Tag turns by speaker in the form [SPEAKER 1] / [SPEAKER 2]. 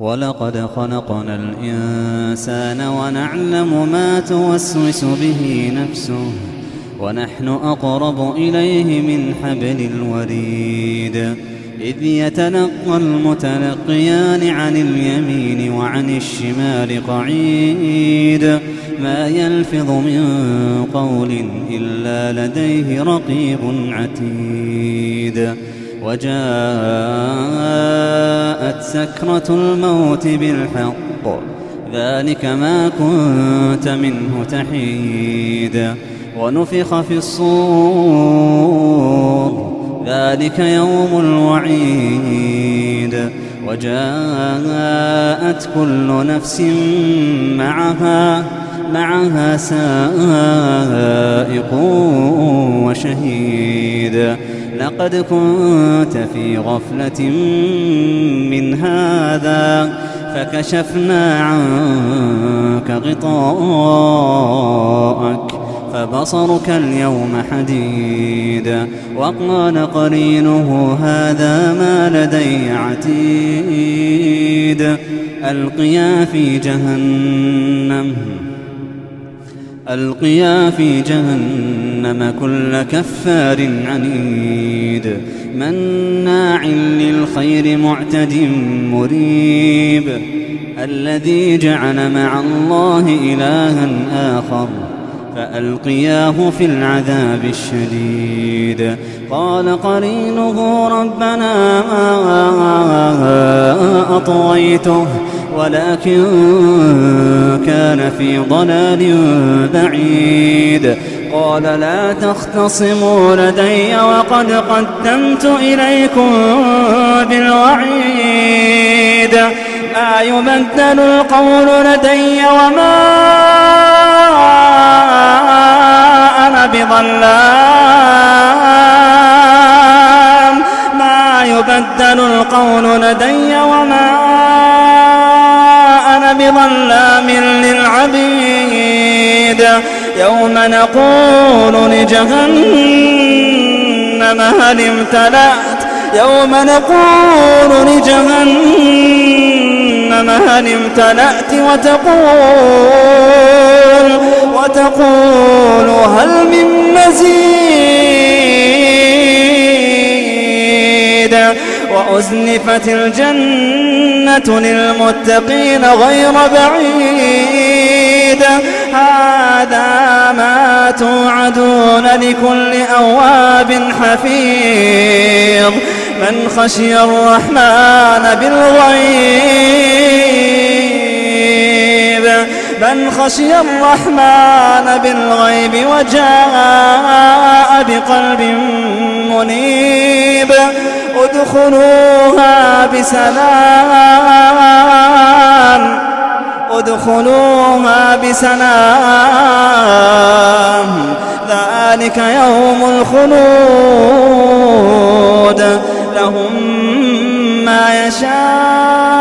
[SPEAKER 1] ولقد خلقنا الإنسان ونعلم ما توسوس به نفسه ونحن أقرب إليه من حبل الوريد إذ يتلقى المتلقيان عن اليمين وعن الشمال قعيد ما يلفظ من قول إلا لديه رقيب عتيد وجاءت سكرة الموت بالحق ذلك ما كنت منه تحيد ونفخ في الصور ذلك يوم الوعيد وجاءت كل نفس معها سائق وشهيد لقد كنت في غفلة من هذا فكشفنا عنك غطاءك فبصرك اليوم حديد وقال قرينه هذا ما لدي عتيد ألقيا في جهنم كل كفار عنيد مناع للخير معتد مريب الذي جعل مع الله إلها آخر فألقياه في العذاب الشديد قال قرينه ربنا ما أطغيته ولكن كان في ضلال بعيد قال لا تختصموا لدي وقد قدمت إليكم بالوعيد ما يبدل القول لدي وما أنا بظلام ما يبدل القول لدي وما أنا بظلام للعبيد يوم نقول لجهنم هل امتلأت وتقول هل من مزيد وأزلفت الجنة للمتقين غير بعيد هذا ما توعدون لكل أواب حفيظ من خشي الرحمن بالغيب وجاء بقلب منيب ادخلوها بسلام ذلك يوم الخلود لهم ما يشاءون